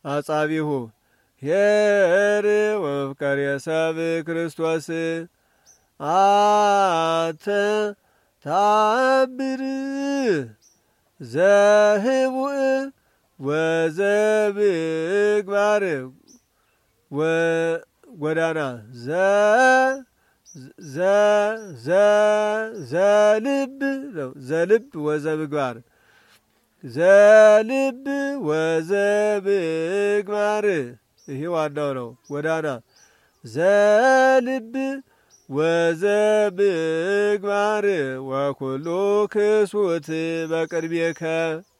አጻቢሁ ኄር ወፍቀሬ ሰብእ ክርስቶስ አተ ታብር ዘህቡእ ወዘብግባር ወጎዳና ዘልብ ዘልብ ወዘብግባር ዘልብ ወዘብግባር ይሄ ዋናው ነው። ጎዳና ዘልብ ወዘብግባር ወኩሉ ክሱት በቅድሜከ